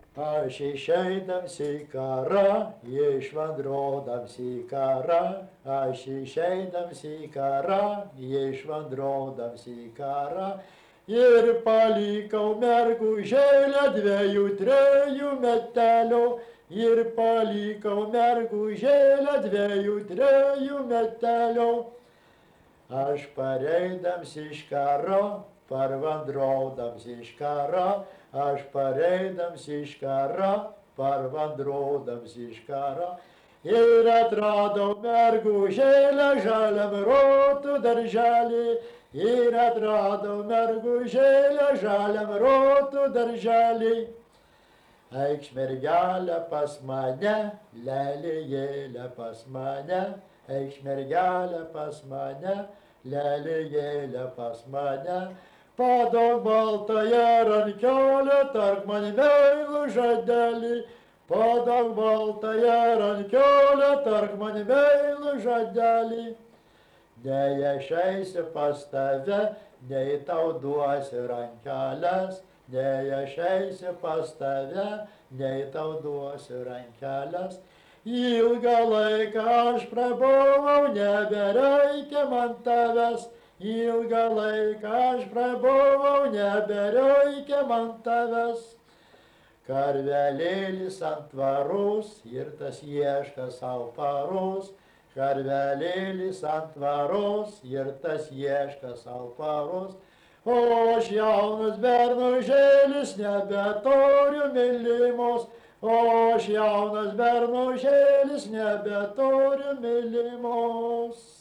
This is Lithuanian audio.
Aš išeidams į karą, išvandrodams į karą, aš išeidams į karą, išvandrodams į karą. Ir palikau mergužėlę 2-3 metelių, ir palikau mergužėlę 2-3 metelių. Aš pareidams iš karo, parvandrodams iš karo, aš pareidams iš karo, parvandrodams iš karo. Ir atradau mergužėlę žaliam rotų darželį, ir atradau mergužėlę žaliam rotų darželį. Eikš mergelė pas mane, lelijėlė pas mane, eikš mergelė pas mane, lelijėlė pas mane. Padok baltąją rankelę, tark man meilų žadelį, padok baltąją rankelę, tark man meilų žadelį. Nei aš eisiu pas tave, nei tau duosiu rankelės, nei aš eisiu pas tave, nei tau duosiu rankelės. Ilgą laiką aš prabuvau, nebereikia man tavęs, ilgą laiką aš prabuvau, nebereikia man tavęs. Karvelėlis ant tvaros ir tas ieška savo paros, karvelėlis ant tvaros ir tas ieška savo paros. O aš jaunas bernužėlis, nebeturiu mylimos, o aš jaunas bernužėlis, nebeturiu mylimos.